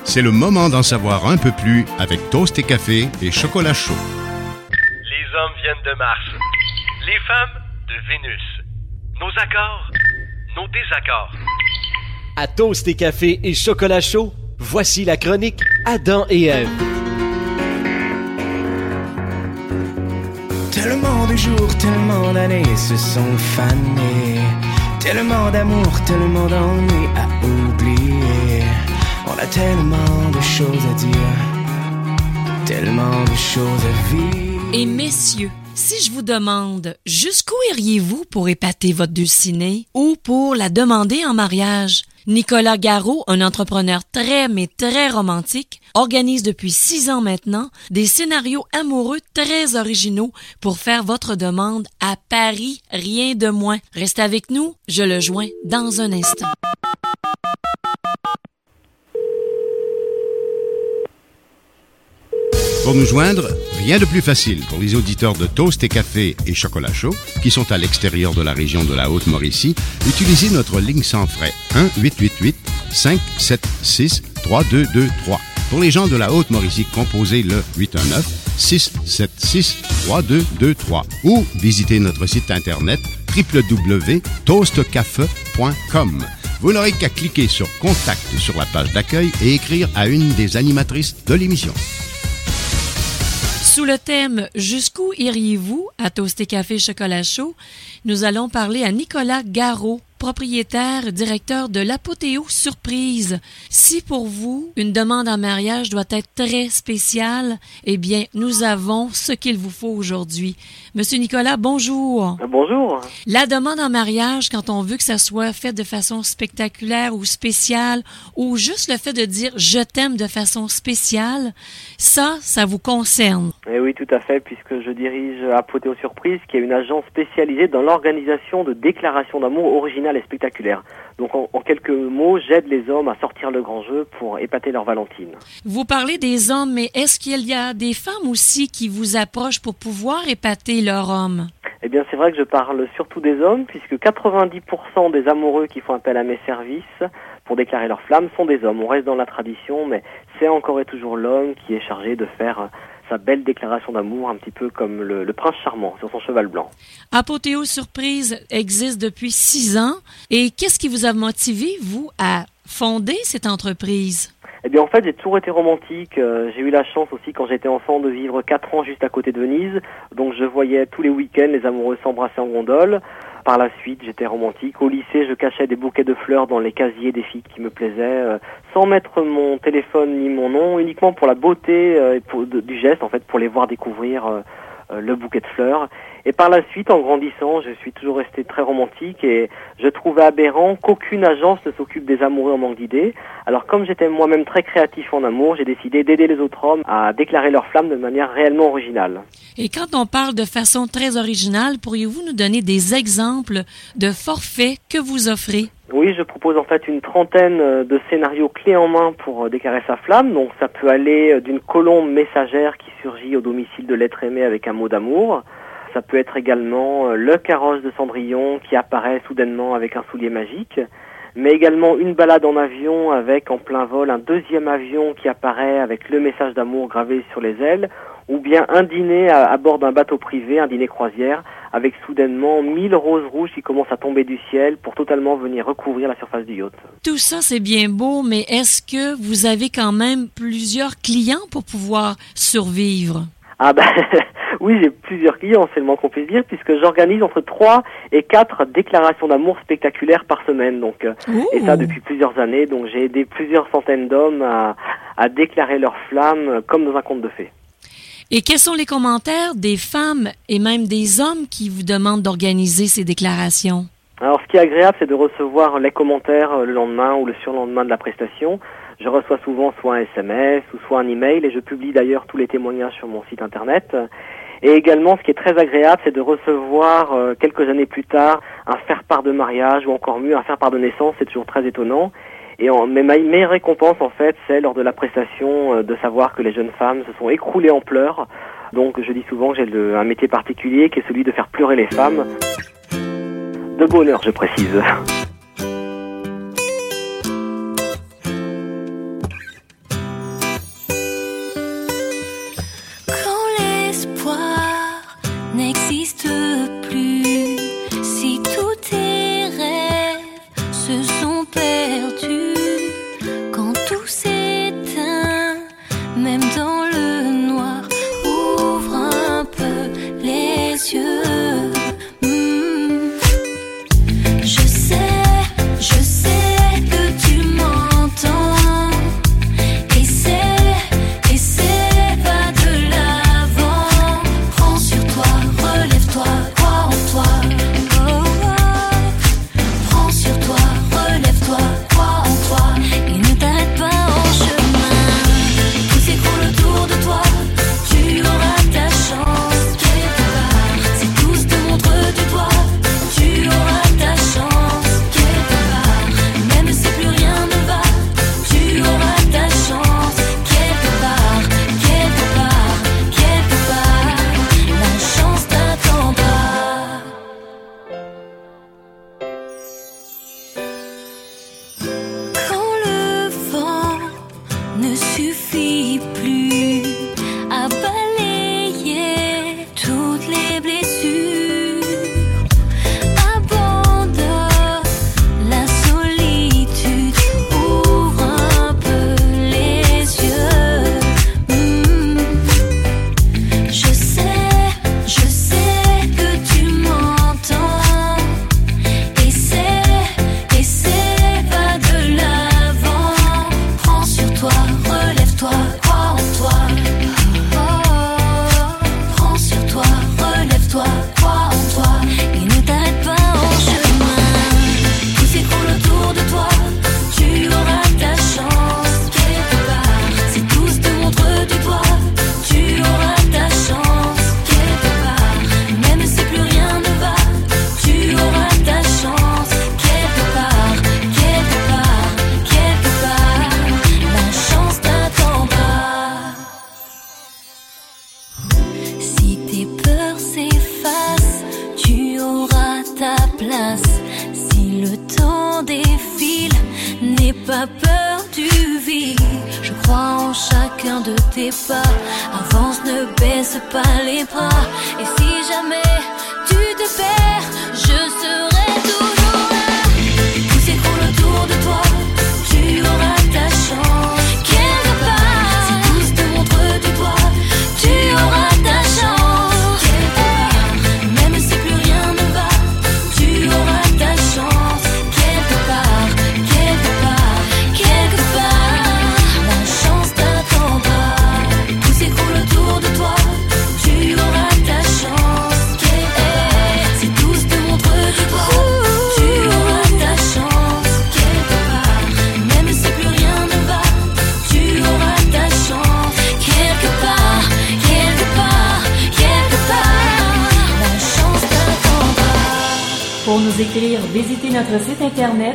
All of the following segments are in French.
C'est le moment d'en savoir un peu plus avec Toast et Café et Chocolat Chaud. Les hommes viennent de Mars, les femmes de Vénus. Nos accords, nos désaccords. À Toast et Café et Chocolat Chaud, voici la chronique Adam et Ève. Tellement de jours, tellement d'années se sont fanés. Tellement d'amour, tellement d'ennuis à oublier. On a tellement de choses à dire, tellement de choses à vivre. Et messieurs, si je vous demande jusqu'où iriez-vous pour épater votre dulcinée ou pour la demander en mariage? Nicolas Garot, un entrepreneur très mais très romantique, organise depuis 6 ans maintenant des scénarios amoureux très originaux pour faire votre demande à Paris, rien de moins. Restez avec nous, je le joins dans un instant. Pour nous joindre, rien de plus facile pour les auditeurs de Toast et Café et Chocolat Chaud qui sont à l'extérieur de la région de la Haute-Mauricie. Utilisez notre ligne sans frais 1-888-576-3223. Pour les gens de la Haute-Mauricie, composez le 819-676-3223 ou visitez notre site internet www.toastcafe.com. Vous n'aurez qu'à cliquer sur Contact sur la page d'accueil et écrire à une des animatrices de l'émission. Sous le thème « Jusqu'où iriez-vous » à Toast et Café Chocolat Chaud, nous allons parler à Nicolas Garot, propriétaire, directeur de l'Apothéo Surprise. Si pour vous, une demande en mariage doit être très spéciale, eh bien, nous avons ce qu'il vous faut aujourd'hui. Monsieur Nicolas, bonjour. Bonjour. La demande en mariage, quand on veut que ça soit fait de façon spectaculaire ou spéciale, ou juste le fait de dire « je t'aime » de façon spéciale, ça vous concerne. Eh oui, tout à fait, puisque je dirige Apothéo Surprise, qui est une agence spécialisée dans l'organisation de déclarations d'amour originales et spectaculaires. Donc en quelques mots, j'aide les hommes à sortir le grand jeu pour épater leur Valentine. Vous parlez des hommes, mais est-ce qu'il y a des femmes aussi qui vous approchent pour pouvoir épater leur homme? Eh bien, c'est vrai que je parle surtout des hommes, puisque 90% des amoureux qui font appel à mes services pour déclarer leur flamme sont des hommes. On reste dans la tradition, mais c'est encore et toujours l'homme qui est chargé de faire sa belle déclaration d'amour, un petit peu comme le prince charmant sur son cheval blanc. Apothéo Surprise existe depuis 6 ans. Et qu'est-ce qui vous a motivé, vous, à fonder cette entreprise? Eh bien, en fait, j'ai toujours été romantique. J'ai eu la chance aussi, quand j'étais enfant, de vivre 4 ans juste à côté de Venise. Donc, je voyais tous les week-ends les amoureux s'embrasser en gondole. Par la suite, j'étais romantique. Au lycée, je cachais des bouquets de fleurs dans les casiers des filles qui me plaisaient, sans mettre mon téléphone ni mon nom, uniquement pour la beauté du geste, en fait, pour les voir découvrir le bouquet de fleurs. Et par la suite, en grandissant, je suis toujours resté très romantique et je trouvais aberrant qu'aucune agence ne s'occupe des amoureux en manque d'idées. Alors comme j'étais moi-même très créatif en amour, j'ai décidé d'aider les autres hommes à déclarer leur flamme de manière réellement originale. Et quand on parle de façon très originale, pourriez-vous nous donner des exemples de forfaits que vous offrez? Oui, je propose en fait une trentaine de scénarios clés en main pour déclarer sa flamme. Donc ça peut aller d'une colombe messagère qui surgit au domicile de l'être aimé avec un mot d'amour. Ça peut être également le carrosse de Cendrillon qui apparaît soudainement avec un soulier magique, mais également une balade en avion avec en plein vol un deuxième avion qui apparaît avec le message d'amour gravé sur les ailes, ou bien un dîner à bord d'un bateau privé, un dîner croisière, avec soudainement 1000 roses rouges qui commencent à tomber du ciel pour totalement venir recouvrir la surface du yacht. Tout ça, c'est bien beau, mais est-ce que vous avez quand même plusieurs clients pour pouvoir survivre? Ah ben, oui, j'ai plusieurs clients, c'est le moins qu'on puisse dire, puisque j'organise entre 3 et 4 déclarations d'amour spectaculaires par semaine. Donc, et ça depuis plusieurs années. Donc j'ai aidé plusieurs centaines d'hommes à déclarer leur flamme comme dans un conte de fées. Et quels sont les commentaires des femmes et même des hommes qui vous demandent d'organiser ces déclarations? Alors, ce qui est agréable, c'est de recevoir les commentaires le lendemain ou le surlendemain de la prestation. Je reçois souvent soit un SMS ou soit un email et je publie d'ailleurs tous les témoignages sur mon site internet. Et également, ce qui est très agréable, c'est de recevoir quelques années plus tard un faire-part de mariage ou encore mieux un faire-part de naissance. C'est toujours très étonnant. Et mes récompenses, en fait, c'est lors de la prestation de savoir que les jeunes femmes se sont écroulées en pleurs. Donc, je dis souvent que j'ai un métier particulier qui est celui de faire pleurer les femmes. De bonheur, je précise. même dans le noir. Ouvre un peu les yeux. Je sais que tu m'entends. Essaie, va de l'avant. Prends sur toi, relève-toi, crois en toi. Oh, oh. Prends sur toi, relève-toi, crois en toi. Et ne t'arrête pas en chemin. Tout s'écroule autour de toi. Tu auras ta chance quelque part. Si tous te montrent du doigt, tu auras ta chance quelque part. Même si plus rien ne va, tu auras ta chance quelque part, quelque part, quelque part. La chance t'attendra. Quand le vent ne suffit plus à balayer toutes les blessures, abandonne la solitude, ouvre un peu les yeux. Je sais que tu m'entends. Essaie, va de l'avant. Prends sur toi, relève-toi, crois en toi. Oh, prends sur toi, relève-toi, crois en toi. Et ne t'arrête pas en chemin. Tout s'écroule autour de toi. Tu auras ta chance quelque part. Si tous te montrent du doigt, tu auras ta chance quelque part. Même si plus rien ne va, tu auras ta chance quelque part, quelque part, quelque part. La chance t'attendra. Si tes peurs s'effacent, tu auras ta place. Si le temps défile, n'aie pas peur du vide. Je crois en chacun de tes pas. Avance, ne baisse pas les bras. Et si jamais tu te perds, je serai toujours là. Tout s'écroule autour de toi. Tu auras ta chance quelque part. Si tous te montrent du doigt, tu auras ta chance quelque part. Même si plus rien ne va, tu auras ta chance quelque part, quelque part, quelque part. La chance t'attendra. Tout s'écroule autour de toi. Tu auras ta chance quelque part. Si tous te montrent du doigt, tu auras ta chance quelque part. Même si plus rien ne va, tu auras ta chance quelque part, quelque part, quelque part. La chance t'attendra. Pour nous écrire, visitez notre site internet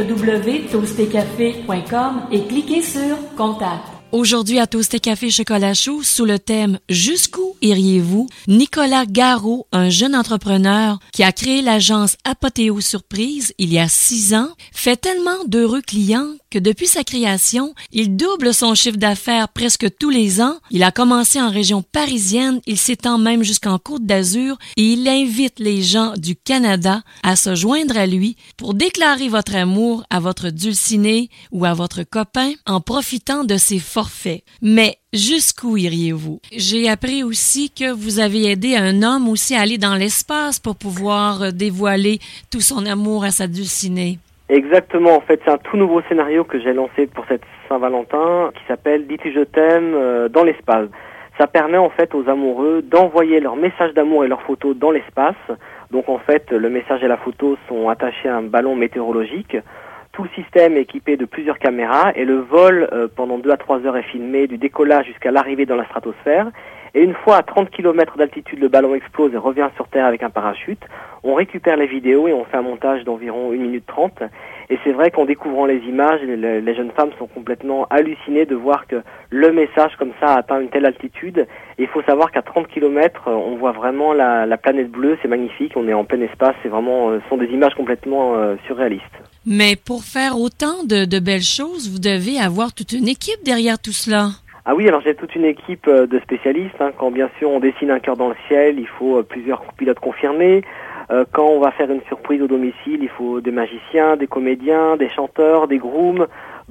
www.toastetcafé.com et cliquez sur Contact. Aujourd'hui à Toast et Café Chocolat Chaud, sous le thème « Jusqu'où iriez-vous ?», Nicolas Garot, un jeune entrepreneur qui a créé l'agence Apothéo Surprise il y a 6 ans, fait tellement d'heureux clients que depuis sa création, il double son chiffre d'affaires presque tous les ans. Il a commencé en région parisienne, il s'étend même jusqu'en Côte d'Azur et il invite les gens du Canada à se joindre à lui pour déclarer votre amour à votre dulcinée ou à votre copain en profitant de ses forfaits. Mais jusqu'où iriez-vous? J'ai appris aussi que vous avez aidé un homme aussi à aller dans l'espace pour pouvoir dévoiler tout son amour à sa dulcinée. Exactement, en fait, c'est un tout nouveau scénario que j'ai lancé pour cette Saint-Valentin qui s'appelle « Dis-tu je t'aime dans l'espace ». Ça permet en fait aux amoureux d'envoyer leur message d'amour et leurs photos dans l'espace. Donc en fait, le message et la photo sont attachés à un ballon météorologique. Tout le système est équipé de plusieurs caméras et le vol pendant 2 à 3 heures est filmé du décollage jusqu'à l'arrivée dans la stratosphère. Et une fois à 30 km d'altitude, le ballon explose et revient sur Terre avec un parachute. On récupère les vidéos et on fait un montage d'environ 1 minute 30. Et c'est vrai qu'en découvrant les images, les jeunes femmes sont complètement hallucinées de voir que le message comme ça atteint une telle altitude. Et il faut savoir qu'à 30 km, on voit vraiment la planète bleue, c'est magnifique, on est en plein espace, c'est vraiment, ce sont des images complètement surréalistes. Mais pour faire autant de belles choses, vous devez avoir toute une équipe derrière tout cela. Ah oui, alors j'ai toute une équipe de spécialistes. Quand bien sûr on dessine un cœur dans le ciel, il faut plusieurs pilotes confirmés. Quand on va faire une surprise au domicile, il faut des magiciens, des comédiens, des chanteurs, des grooms.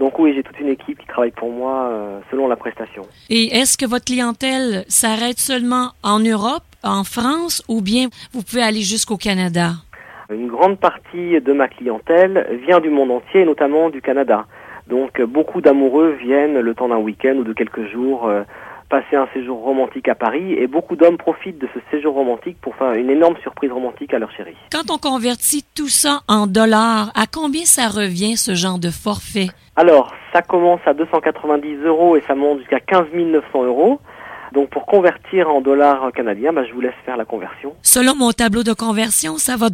Donc oui, j'ai toute une équipe qui travaille pour moi selon la prestation. Et est-ce que votre clientèle s'arrête seulement en Europe, en France, ou bien vous pouvez aller jusqu'au Canada? Une grande partie de ma clientèle vient du monde entier, notamment du Canada. Donc beaucoup d'amoureux viennent le temps d'un week-end ou de quelques jours passer un séjour romantique à Paris, et beaucoup d'hommes profitent de ce séjour romantique pour faire une énorme surprise romantique à leur chérie. Quand on convertit tout ça en dollars, à combien ça revient ce genre de forfait? Alors, ça commence à 290 € et ça monte jusqu'à 15 900 €. Donc pour convertir en dollars canadiens, je vous laisse faire la conversion. Selon mon tableau de conversion, ça va de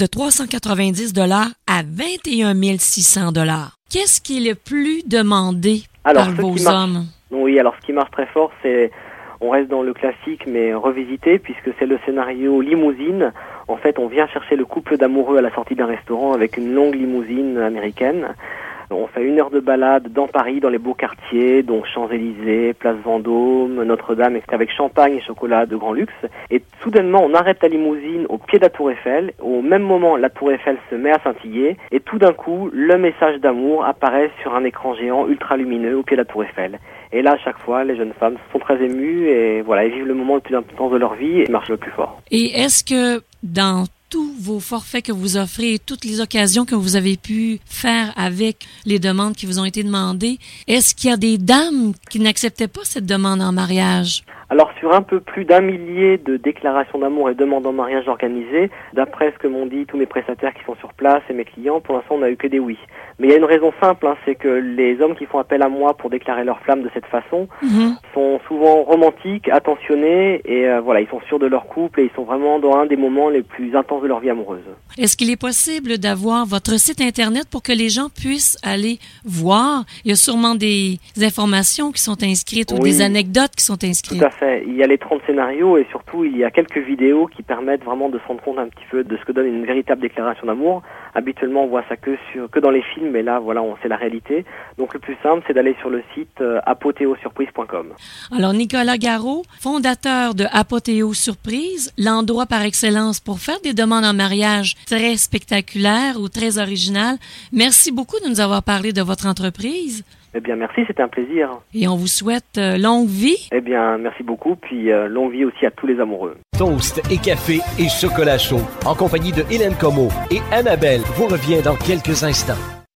390 $ à 21 600 $. Qu'est-ce qui est le plus demandé par vos hommes? Oui, alors ce qui marche très fort, c'est, on reste dans le classique mais revisité, puisque c'est le scénario limousine. En fait, on vient chercher le couple d'amoureux à la sortie d'un restaurant avec une longue limousine américaine. On fait 1 heure de balade dans Paris, dans les beaux quartiers, donc Champs-Élysées, Place Vendôme, Notre-Dame, avec champagne et chocolat de grand luxe. Et soudainement, on arrête la limousine au pied de la Tour Eiffel. Au même moment, la Tour Eiffel se met à scintiller. Et tout d'un coup, le message d'amour apparaît sur un écran géant ultra lumineux au pied de la Tour Eiffel. Et là, à chaque fois, les jeunes femmes sont très émues et voilà, elles vivent le moment le plus important de leur vie et marchent le plus fort. Et est-ce que dans tous vos forfaits que vous offrez et toutes les occasions que vous avez pu faire avec les demandes qui vous ont été demandées, est-ce qu'il y a des dames qui n'acceptaient pas cette demande en mariage? Alors sur un peu plus d'1 millier de déclarations d'amour et demandes en mariage organisées, d'après ce que m'ont dit tous mes prestataires qui sont sur place et mes clients, pour l'instant on n'a eu que des oui. Mais il y a une raison simple, c'est que les hommes qui font appel à moi pour déclarer leur flamme de cette façon sont souvent romantiques, attentionnés et ils sont sûrs de leur couple et ils sont vraiment dans un des moments les plus intenses de leur vie amoureuse. Est-ce qu'il est possible d'avoir votre site internet pour que les gens puissent aller voir? Il y a sûrement des informations qui sont inscrites ou des anecdotes qui sont inscrites. Tout à fait. Il y a les 30 scénarios et surtout il y a quelques vidéos qui permettent vraiment de se rendre compte un petit peu de ce que donne une véritable déclaration d'amour. Habituellement on voit ça que dans les films, mais là c'est la réalité. Donc le plus simple c'est d'aller sur le site apothéosurprise.com. Alors Nicolas Garot, fondateur de Apothéo Surprise, l'endroit par excellence pour faire des demandes en mariage très spectaculaires ou très originales. Merci beaucoup de nous avoir parlé de votre entreprise. Eh bien, merci, c'était un plaisir. Et on vous souhaite longue vie. Eh bien, merci beaucoup, puis longue vie aussi à tous les amoureux. Toast et café et chocolat chaud, en compagnie de Hélène Comeau et Annabelle, vous revient dans quelques instants.